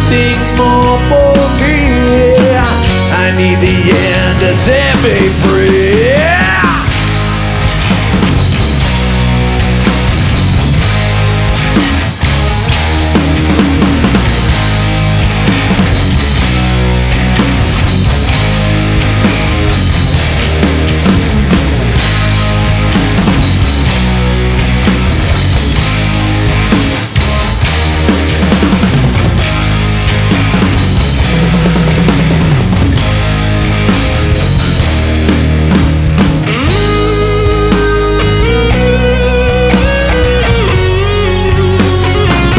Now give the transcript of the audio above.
anything more for me. I need the end to set me free.